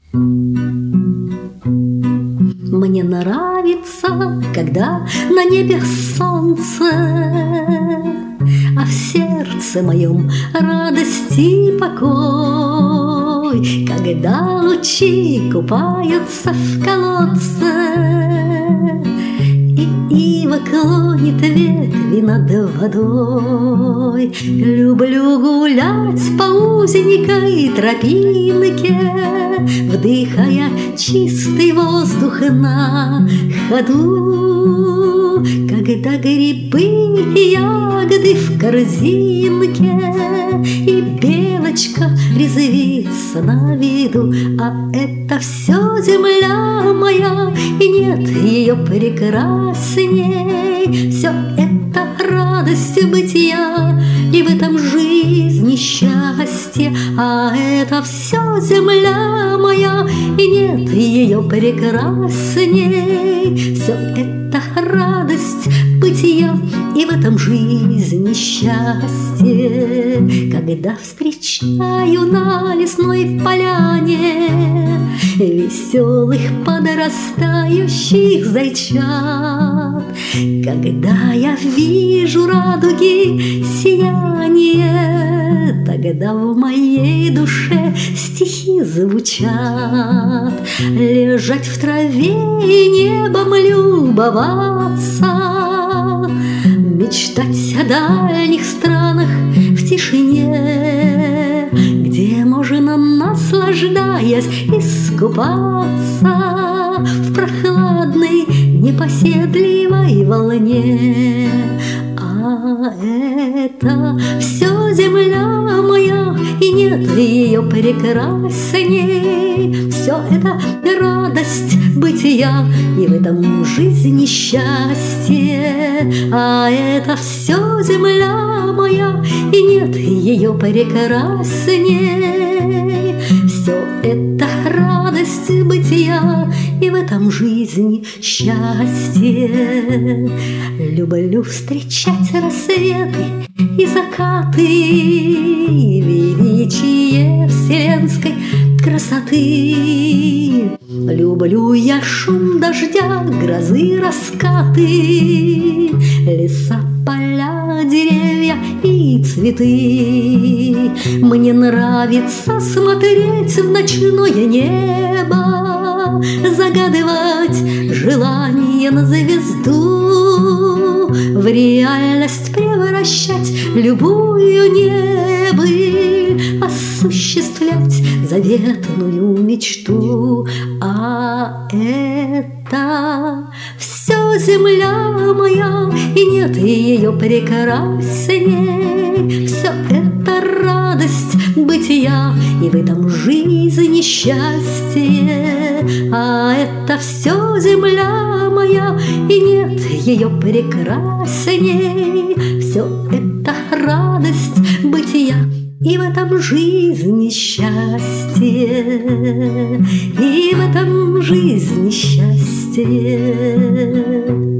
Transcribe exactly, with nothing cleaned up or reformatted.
Мне нравится, когда на небе солнце, а в сердце моем радость и покой, когда лучи купаются в колодце, и ива клонит ветви над водой. Люблю гулять по узенькой тропинке, вдыхая чистый воздух на ходу, когда грибы и ягоды в корзинке, и белочка резвится на виду. А это все земля моя, и нет ее прекрасней. Все это радость бытия, и в этом жизни счастье. А это все земля моя, и нет ее прекрасней. Все это радость бытия, и в этом жизни счастье. Когда встречаю на лесной поляне веселых подрастающих зайчат, когда я вижу радуги сияние, тогда в моей душе стихи звучат. Лежать в траве и небом любоваться, мечтать о дальних странах в тишине, где можно, наслаждаясь, искупаться в прохладной непоседливой волне. А это все земля моя, и нет ее прекрасней. Все это радость бытия, и в этом жизни счастье. А это все земля моя, и нет ее прекрасней. Все это радость бытия, и в этом жизни счастье. Люблю встречать рассветы и закаты, величие вселенской красоты. Люблю я шум дождя, грозы, раскаты, леса, поля, деревья и цветы. Мне нравится смотреть в ночное небо, загадывать желание на звезду, в реальность превращать любую небыль, осуществлять заветную мечту. А это все земля моя, и нет ее прекрасней. Все это радость бытия, и в этом жизни счастье. А это все земля моя, и нет ее прекрасней. Все это радость бытия, и в этом жизни счастье, и в этом жизни счастье.